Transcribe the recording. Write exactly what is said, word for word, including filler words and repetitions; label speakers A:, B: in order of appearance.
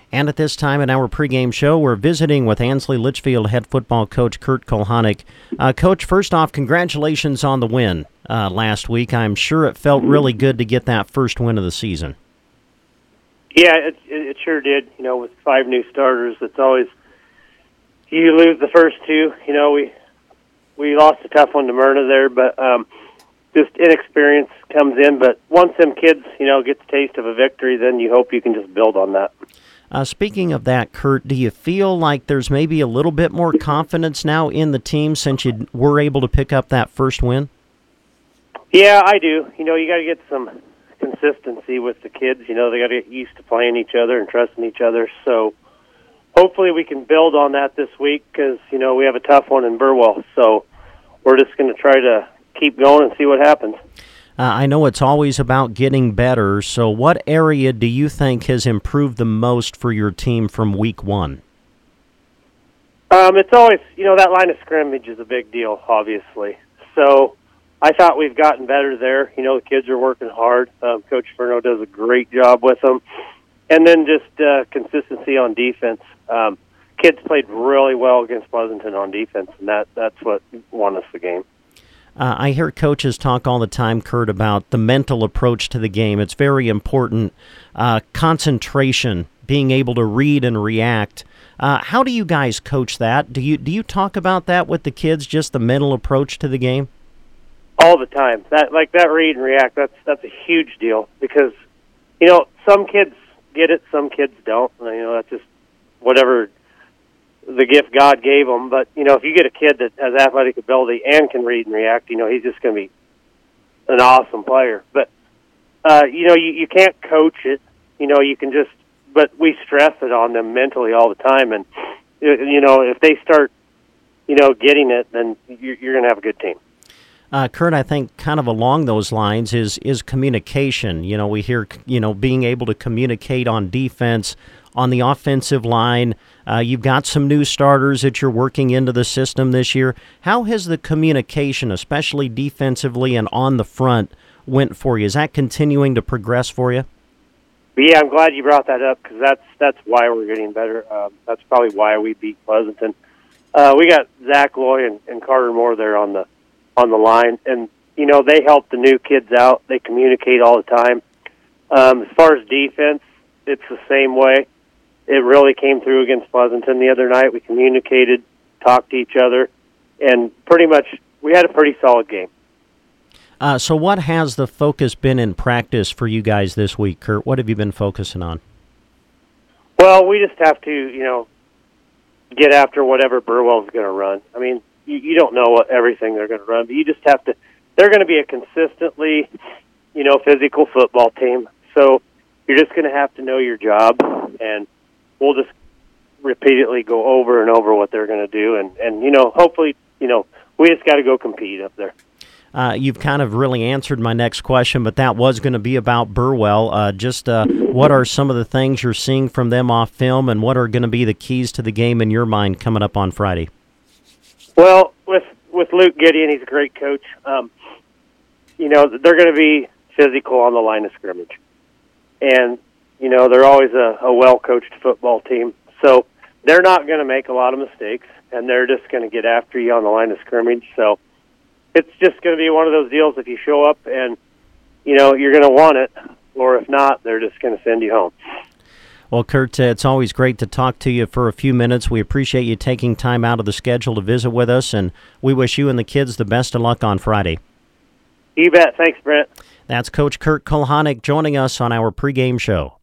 A: And at this time in our pregame show, we're visiting with Ansley Litchfield head football coach Kurt Kulhanek. Uh, Coach, first off, congratulations on the win uh, last week. I'm sure it felt really good to get that first win of the season.
B: Yeah, it, it sure did. You know, with five new starters, it's always, you lose the first two. You know, we we lost a tough one to Myrna there, but um, just inexperience comes in. But once them kids, you know, get the taste of a victory, then you hope you can just build on that.
A: Uh, speaking of that, Kurt, do you feel like there's maybe a little bit more confidence now in the team since you were able to pick up that first win?
B: Yeah, I do. You know, you got to get some consistency with the kids. You know, they got to get used to playing each other and trusting each other. So hopefully we can build on that this week because, you know, we have a tough one in Burwell. So we're just going to try to keep going and see what happens.
A: Uh, I know it's always about getting better, so what area do you think has improved the most for your team from week one?
B: Um, it's always, you know, that line of scrimmage is a big deal, obviously. So I thought we've gotten better there. You know, the kids are working hard. Um, Coach Furno does a great job with them. And then just uh, consistency on defense. Um, kids played really well against Pleasanton on defense, and that, that's what won us the game.
A: Uh, I hear coaches talk all the time, Kurt, about the mental approach to the game. It's very important. Uh, concentration, being able to read and react. Uh, how do you guys coach that? Do you do you talk about that with the kids, just the mental approach to the game?
B: All the time. That like that read and react, that's that's a huge deal because, you know, some kids get it, some kids don't. You know, that's just whatever the gift God gave them. But, you know, if you get a kid that has athletic ability and can read and react, you know, he's just going to be an awesome player. But, uh, you know, you, you can't coach it. You know, you can just, but we stress it on them mentally all the time. And, you know, if they start, you know, getting it, then you're, you're going to have a good team.
A: Uh, Kurt, I think kind of along those lines is is communication. You know, we hear, you know, being able to communicate on defense, on the offensive line. Uh, you've got some new starters that you're working into the system this year. How has the communication, especially defensively and on the front, went for you? Is that continuing to progress for you?
B: Yeah, I'm glad you brought that up because that's that's why we're getting better. Um, that's probably why we beat Pleasanton. Uh, we got Zach Loy and, and Carter Moore there on the on the line, and you know they help the new kids out. They communicate all the time. Um, as far as defense, it's the same way. It really came through against Pleasanton the other night. We communicated, talked to each other, and pretty much we had a pretty solid game.
A: Uh, so what has the focus been in practice for you guys this week, Kurt? What have you been focusing on?
B: Well, we just have to, you know, get after whatever Burwell's going to run. I mean, you, you don't know what everything they're going to run, but you just have to – they're going to be a consistently, you know, physical football team. So you're just going to have to know your job, and – we'll just repeatedly go over and over what they're going to do. And, and, you know, hopefully, you know, we just got to go compete up there.
A: Uh, you've kind of really answered my next question, but that was going to be about Burwell. Uh, just uh, what are some of the things you're seeing from them off film, and what are going to be the keys to the game in your mind coming up on Friday?
B: Well, with, with Luke Gideon, he's a great coach. Um, you know, they're going to be physical on the line of scrimmage. And, you know, they're always a, a well-coached football team. So they're not going to make a lot of mistakes, and they're just going to get after you on the line of scrimmage. So it's just going to be one of those deals if you show up and, you know, you're going to want it, or if not, they're just going to send you home.
A: Well, Kurt, uh, it's always great to talk to you for a few minutes. We appreciate you taking time out of the schedule to visit with us, and we wish you and the kids the best of luck on Friday.
B: You bet. Thanks, Brent.
A: That's Coach Kurt Kulhanek joining us on our pregame show.